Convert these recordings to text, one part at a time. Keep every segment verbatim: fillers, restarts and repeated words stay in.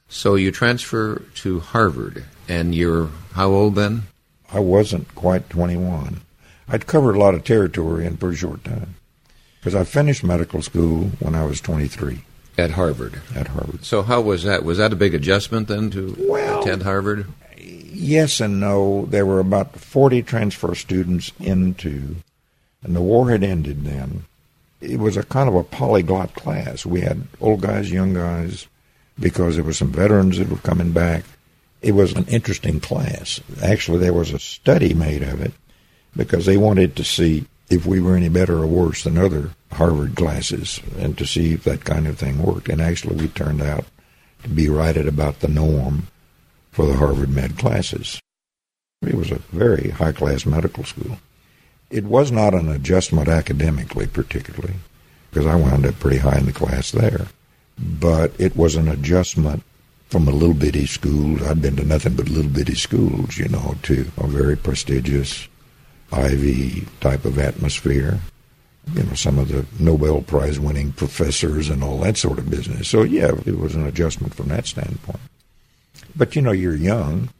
So you transfer to Harvard, and you're how old then? I wasn't quite twenty-one. I'd covered a lot of territory in a pretty short time, because I finished medical school when I was twenty-three. At Harvard? At Harvard. So how was that? Was that a big adjustment then to well, attend Harvard? Yes and no. There were about forty transfer students into, and the war had ended then. It was a kind of a polyglot class. We had old guys, young guys, because there were some veterans that were coming back. It was an interesting class. Actually, there was a study made of it because they wanted to see if we were any better or worse than other Harvard classes and to see if that kind of thing worked. And actually, we turned out to be right at about the norm for the Harvard med classes. It was a very high-class medical school. It was not an adjustment academically, particularly, because I wound up pretty high in the class there. But it was an adjustment from a little bitty school. I'd been to nothing but little bitty schools, you know, to a very prestigious Ivy type of atmosphere. You know, some of the Nobel Prize winning professors and all that sort of business. So, yeah, it was an adjustment from that standpoint. But, you know, you're young,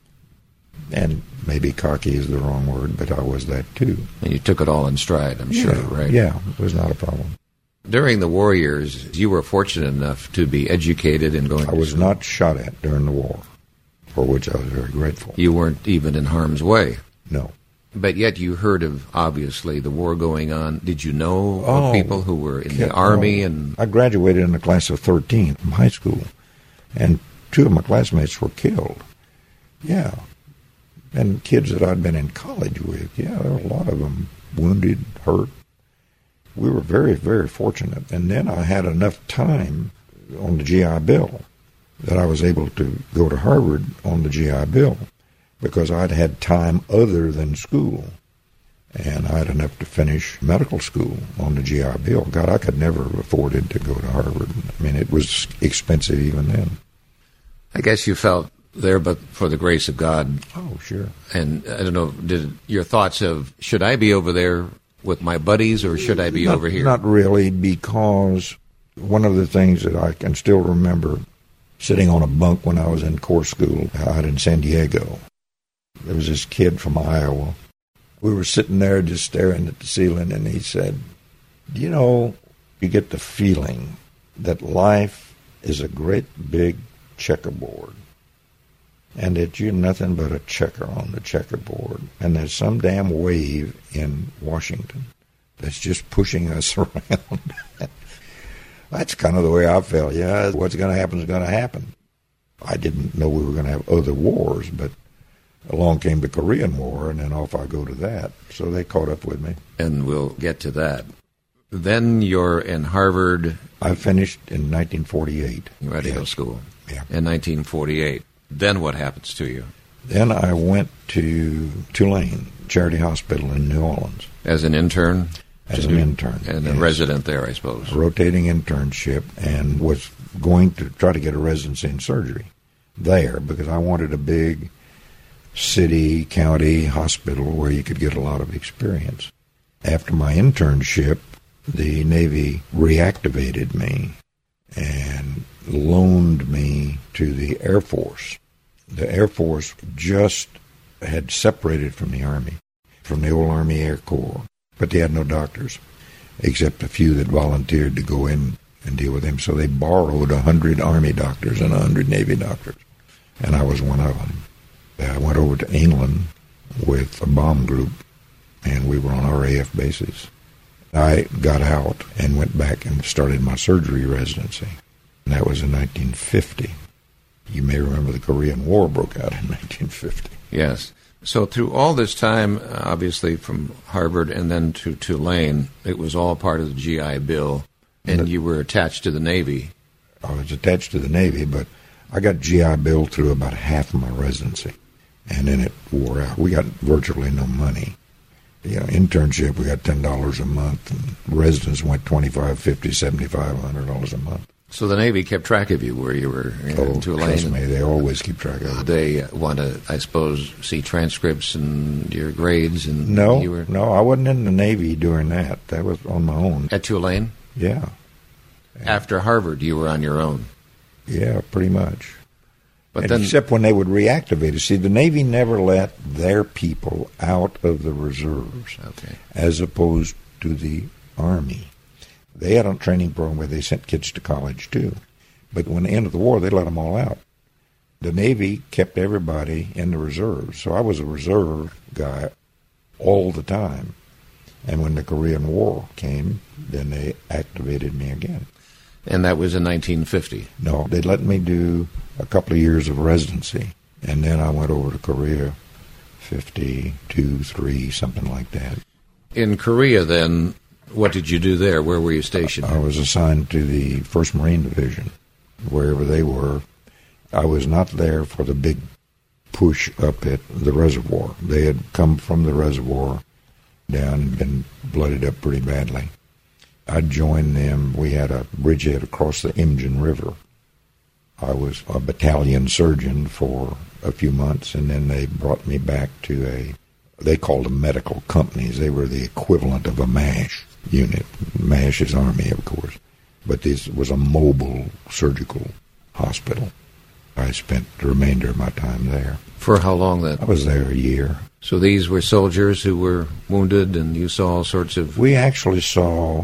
and maybe cocky is the wrong word, but I was that too. And you took it all in stride, I'm yeah, sure, right? Yeah, it was not a problem. During the war years, you were fortunate enough to be educated and going I to was school. not shot at during the war, for which I was very grateful. You weren't even in harm's way. No. But yet you heard of, obviously, the war going on. Did you know oh, of people who were in yeah, the Army? Oh, and I graduated in the class of thirteen from high school, and two of my classmates were killed. Yeah. And kids that I'd been in college with, yeah, there were a lot of them wounded, hurt. We were very, very fortunate. And then I had enough time on the G I Bill that I was able to go to Harvard on the G I Bill because I'd had time other than school. And I had enough to finish medical school on the G I Bill. God, I could never have afforded to go to Harvard. I mean, it was expensive even then. I guess you felt there, but for the grace of God. Oh, sure. And I don't know, did your thoughts of, should I be over there with my buddies or should I be not, over here? Not really, because one of the things that I can still remember sitting on a bunk when I was in Corps school out in San Diego. There was this kid from Iowa. We were sitting there just staring at the ceiling, and he said, you know, you get the feeling that life is a great big checkerboard, and that you're nothing but a checker on the checkerboard, and there's some damn wave in Washington that's just pushing us around. That's kind of the way I felt. Yeah, what's going to happen is going to happen. I didn't know we were going to have other wars, but along came the Korean War, and then off I go to that. So they caught up with me. And we'll get to that. Then you're in Harvard. I finished in nineteen forty-eight. Radio yes. school. Yeah. In nineteen forty-eight. Then what happens to you? Then I went to Tulane Charity Hospital in New Orleans. As an intern? As an intern. And yes. a resident there, I suppose. A rotating internship, and was going to try to get a residency in surgery there because I wanted a big city, county hospital where you could get a lot of experience. After my internship, the Navy reactivated me and loaned me to the Air Force. The Air Force just had separated from the Army, from the old Army Air Corps, but they had no doctors, except a few that volunteered to go in and deal with them. So they borrowed a hundred Army doctors and a hundred Navy doctors, and I was one of them. I went over to England with a bomb group, and we were on R A F bases. I got out and went back and started my surgery residency. And that was in nineteen fifty. You may remember the Korean War broke out in nineteen fifty. Yes. So through all this time, obviously from Harvard and then to Tulane, it was all part of the G I Bill, and you were attached to the Navy. I was attached to the Navy, but I got G I Bill through about half of my residency, and then it wore out. We got virtually no money. You know, internship, we got ten dollars a month, and residence went twenty-five, fifty, seventy-five, one hundred dollars a month. So the Navy kept track of you where you were in oh, Tulane. Trust me, they always keep track of it. They want to, I suppose, see transcripts and your grades. And no, you were no, I wasn't in the Navy during that. That was on my own. At Tulane? Yeah. After Harvard, you were on your own. Yeah, pretty much. But And then, except when they would reactivate it. See, the Navy never let their people out of the reserves, okay, as opposed to the Army. They had a training program where they sent kids to college, too. But when the end of the war, they let them all out. The Navy kept everybody in the reserves. So I was a reserve guy all the time. And when the Korean War came, then they activated me again. and that was in nineteen fifty. No, they let me do a couple of years of residency. And then I went over to Korea, fifty-two, three, something like that. In Korea, then, what did you do there? Where were you stationed? I was assigned to the first Marine Division, wherever they were. I was not there for the big push up at the reservoir. They had come from the reservoir down and been blooded up pretty badly. I joined them. We had a bridgehead across the Imjin River. I was a battalion surgeon for a few months, and then they brought me back to a, they called them medical companies. They were the equivalent of a MASH unit. MASH is Army, of course. But this was a mobile surgical hospital. I spent the remainder of my time there. For how long then? I was there a year. So these were soldiers who were wounded, and you saw all sorts of... We actually saw,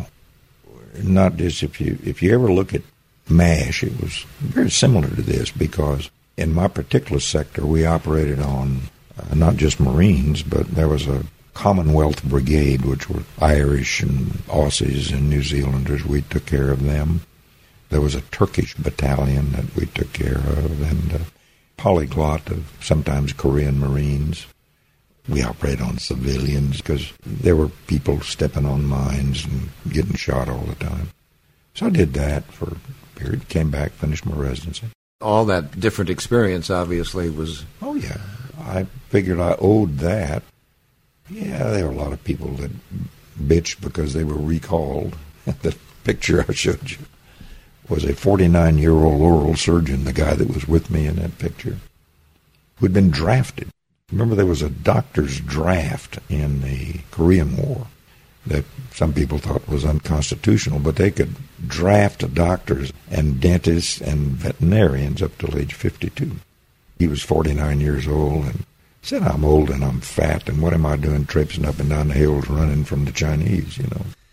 not just if you if you ever look at MASH, it was very similar to this, because in my particular sector we operated on uh, not just Marines, but there was a Commonwealth Brigade, which were Irish and Aussies and New Zealanders. We took care of them. There was a Turkish battalion that we took care of, and a polyglot of sometimes Korean Marines. We operated on civilians because there were people stepping on mines and getting shot all the time. So I did that for a period, came back, finished my residency. All that different experience, obviously, was... Oh, yeah. I figured I owed that. Yeah, there were a lot of people that bitched because they were recalled. The picture I showed you was a forty-nine-year-old oral surgeon, the guy that was with me in that picture, who'd been drafted. Remember, there was a doctor's draft in the Korean War that some people thought was unconstitutional, but they could draft doctors and dentists and veterinarians up till age fifty-two. He was forty-nine years old and said, I'm old and I'm fat, and what am I doing traipsing up and down the hills running from the Chinese, you know?